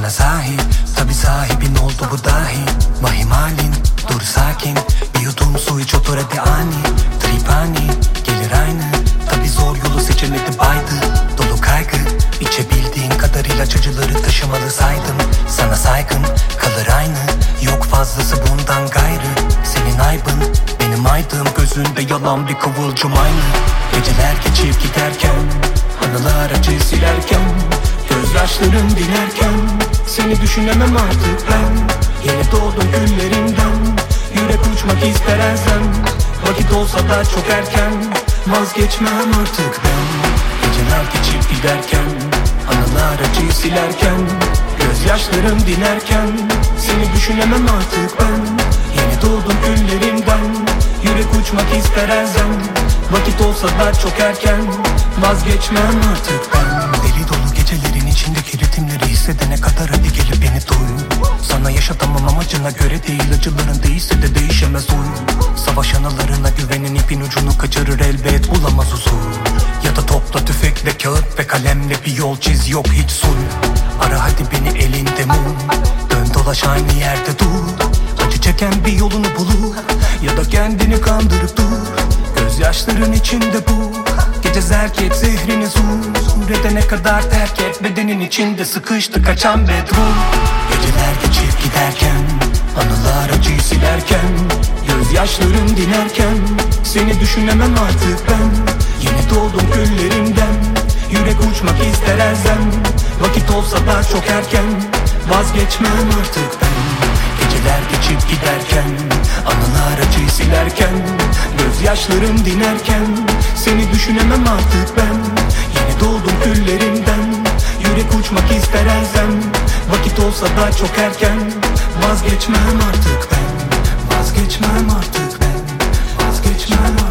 bana sahip. Tabi sahibin oldu bu dahi. Vahim halin dur sakin. Bir yudum su iç otur hadi ani. Tripani gelir aynı. Tabi zor yolu seçemedi baydı. Dolu kaygı içebildiğin kadar ilaç acıları taşımalı saydım. Sana saygım kalır aynı. Yok fazlası bundan gayrı. Senin aybın benim aydım. Gözünde yalan bir kıvılcım aynı. Geceler geçip giderken, anılar acı silerken, gözyaşlarım dinerken, seni düşünemem artık ben. Yeni doğdum günlerimden, yürek uçmak ister elzem. Vakit olsa da çok erken, vazgeçmem artık ben. Geceler geçip giderken, anılar acı silerken, gözyaşlarım dinerken, seni düşünemem artık ben. Yeni doğdum günlerimden, yürek uçmak ister elzem. Vakit olsa da çok erken, vazgeçmem artık ben. Deli dolu gecelerin içindeki ritimleri hissedene kadar hadi gelip beni duy. Sana yaşatamam amacına göre değil, acıların değilse de değişemez uy. Savaş anılarına güvenin ipin ucunu kaçırır elbet bulamaz huzur. Ya da topla tüfek ve kağıt ve kalemle bir yol çiz, yok hiç sul. Ara hadi beni elinde mum, dön dolaş aynı yerde dur. Acı çeken bir yolunu bulur ya da kendini kandırıp dur. Gözyaşların içinde bu gece zerk et zehrini zur edene kadar terk et bedenin içinde sıkıştı kaçan bedroom. Geceler geçip giderken, anılar acıyı silerken, gözyaşlarım dinerken, seni düşünemem artık ben. Yeni doğdum güllerimden, yürek uçmak ister elzem. Vakit olsa da çok erken, vazgeçmem artık ben. Geceler geçip giderken, anılar acıyı silerken, gözyaşlarım dinerken, seni düşünemem artık ben. Yeni doğdum güllerimden, yürek uçmak ister elzem. Vakit olsa da çok erken, vazgeçmem artık ben. Vazgeçmem artık ben. Vazgeçmem artık.